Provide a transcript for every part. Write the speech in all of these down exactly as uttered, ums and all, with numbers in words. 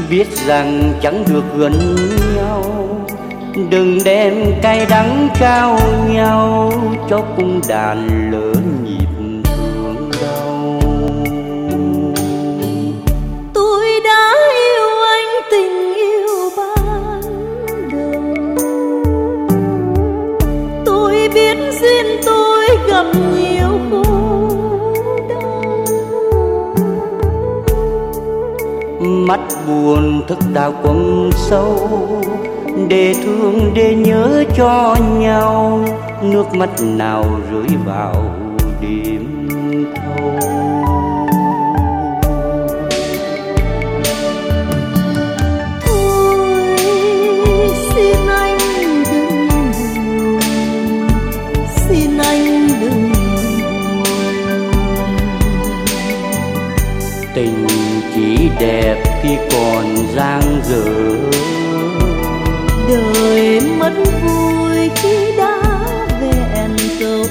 Biết rằng chẳng được gần nhau, đừng đem cay đắng trao nhau, cho cung đàn lỡ nhịp thương đau. Tôi đã yêu anh tình yêu ban đầu, tôi biết duyên tôi gặp nhiều khổ đau. Mắt buồn thức đau quầng sâu, để thương để nhớ cho nhau, nước mắt nào rơi vào đêm thâu. Thôi xin anh đừng buồn, xin anh đừng buồn. Tình chỉ đẹp khi còn dang dở, đời mất vui khi đã vẹn câu.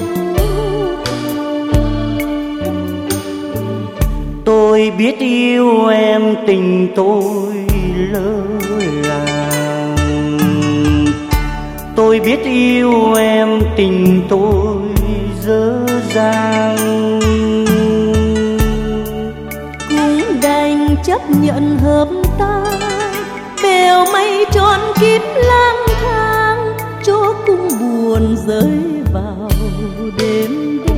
Tôi biết yêu em tình tôi lỡ làng, tôi biết yêu em tình tôi dở dang. Cũng đành chấp nhận hợp tan, bèo mây tròn kín lang thang, cho cung buồn rơi vào đêm đêm.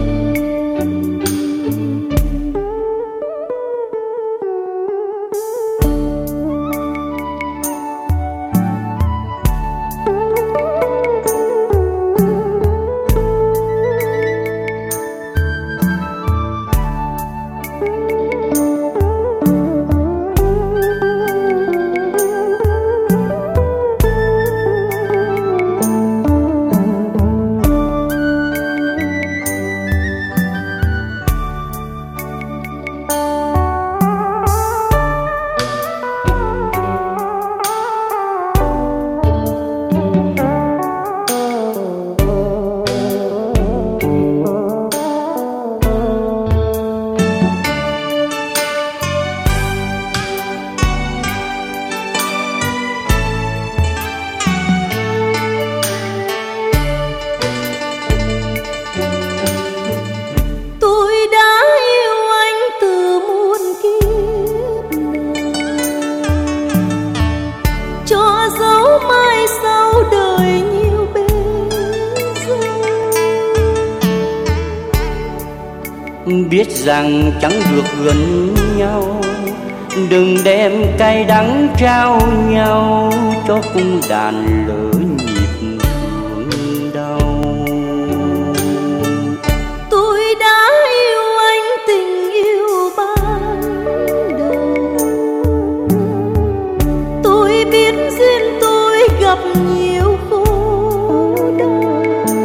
Biết rằng chẳng được gần nhau, đừng đem cay đắng trao nhau, cho cung đàn lỡ nhịp thương đau. Tôi đã yêu anh tình yêu ban đầu, tôi biết duyên tôi gặp nhiều khổ đau.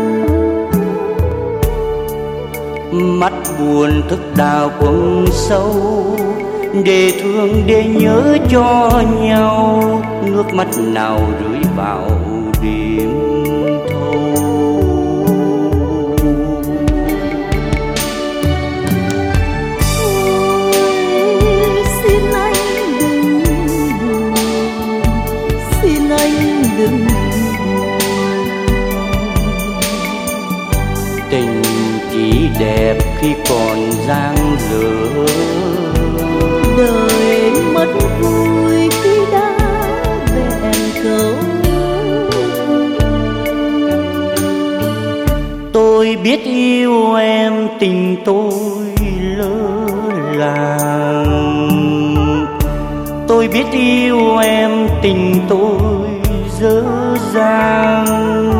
Mắt buồn thức đau quầng sâu, để thương để nhớ cho nhau, nước mắt nào rơi vào đêm thâu. Ôi, xin anh đừng buồn, xin anh đừng buồn. Tình chỉ đẹp khi còn dang dở, đời mất vui khi đã vẹn câu. tôi biết yêu em tình tôi lỡ làng, tôi biết yêu em tình tôi dở dang.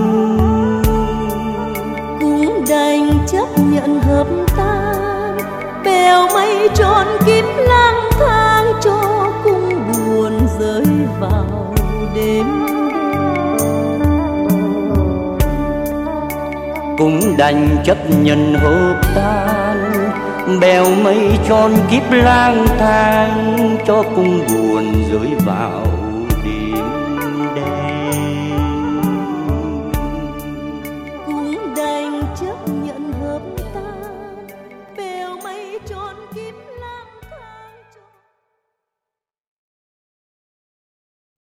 Cũng đành chấp nhận hợp tan, bèo mây tròn kín lang thang, cho cung buồn rơi vào đêm đêm. Cũng đành chấp nhận hợp tan, bèo mây tròn kiếp lang thang, cho cung buồn rơi vào